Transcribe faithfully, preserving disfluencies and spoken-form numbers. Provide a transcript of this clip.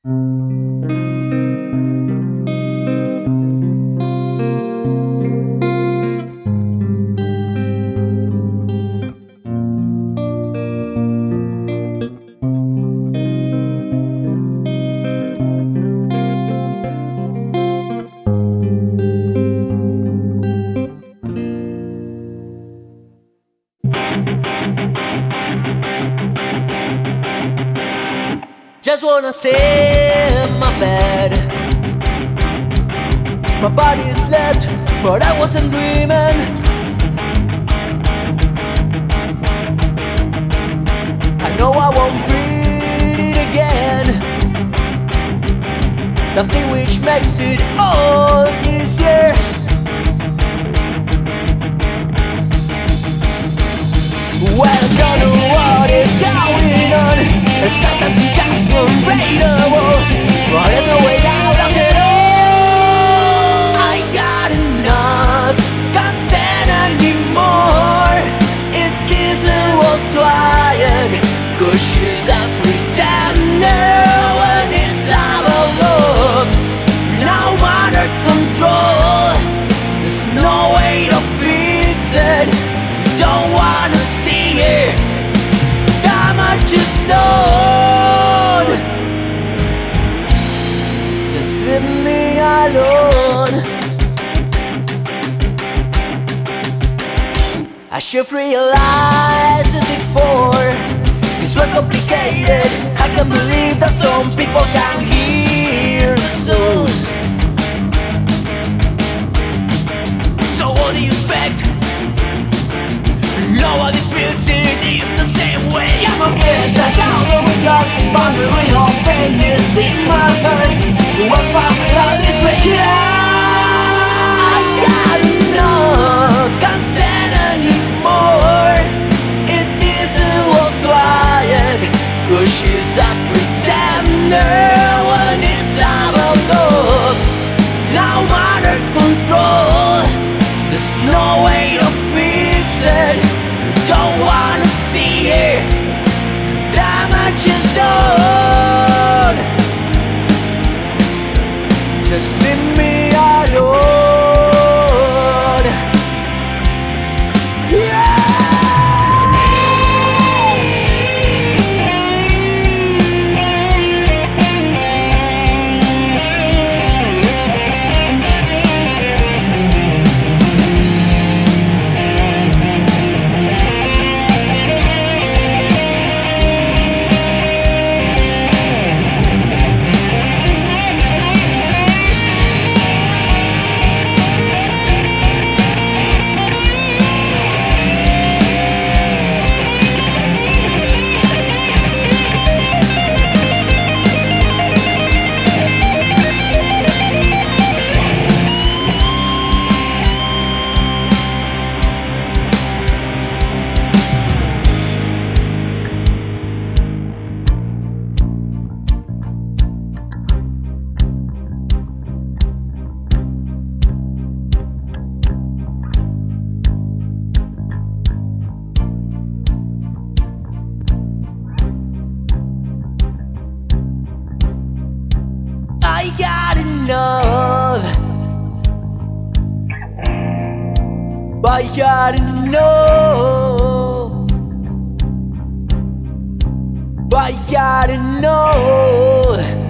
Just wanna sit in my bed. My body slept, but I wasn't dreaming. I know I won't feel it again. The thing which makes it all easier. Well, don't know what is going on. Sometimes you just unbreakable, but there's no way out of it all. I got enough, can't stand anymore. It isn't worth trying, 'cause she's a pretender when it's out of love. Now under control, there's no way to fix it. Don't wanna see it. Damage is done. Just leave me alone. I should realize it before. It's so complicated. I can't believe that some people can hear the souls. So what do you expect? Nobody feels it in the same way. I'm a guess I got what we got, but the real pain is in my heart. What part without this picture? I got enough, can't stand anymore. It isn't worth trying, 'cause she's a pretender when it's out of love. Now under control, there's no way to fix it. Don't wanna see it. Damage is done. Just leave me alone. Yeah. I got enough. I got enough. I got enough.